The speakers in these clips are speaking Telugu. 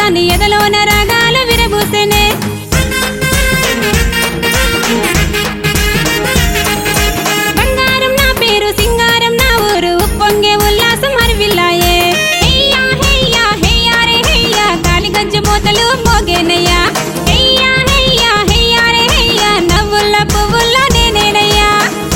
దాని ఎదలోన రాగాలు విరబూసెనే బంగారం నా పేరు సింగారం నా ఊరు ఉప్పొంగే ఉల్లాసం హరివిల్లాయే హెయ్యా హెయ్యా హెయ్యా రే హెయ్యా కాలి గజ్జు మోతలు మోగేనయ్యా హెయ్యా హెయ్యా హెయ్యా రే హెయ్యా నవ్వుల్ల పువ్వుల్లో నేనేనయ్యా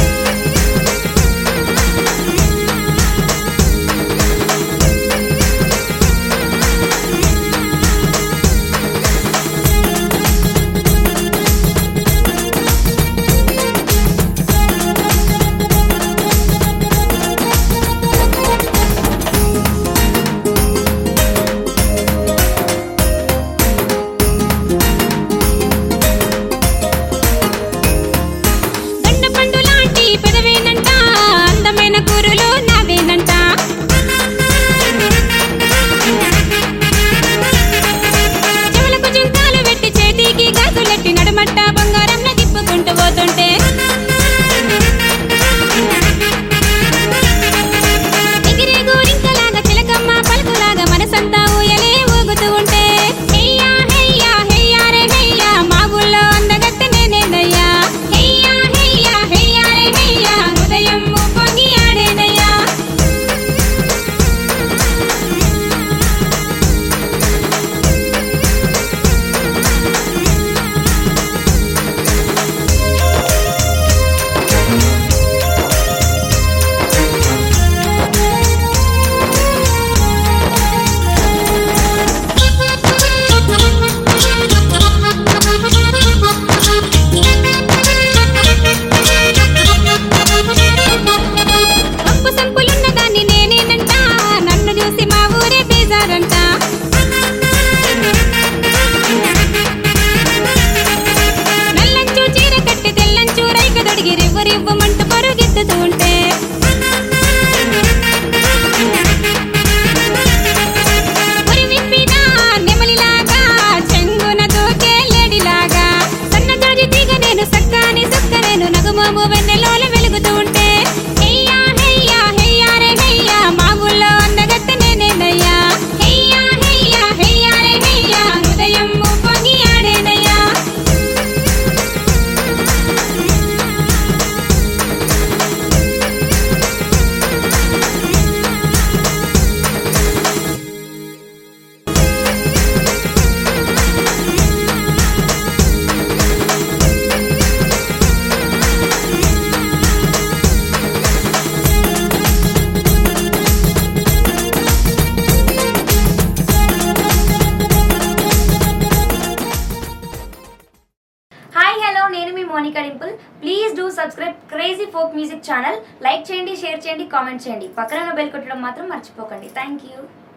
Monica Dimple. Please do subscribe Crazy Folk Music channel. Like cheyandi, share cheyandi, comment cheyandi. Pakkana bell kottadam matram marchipokandi. Thank you.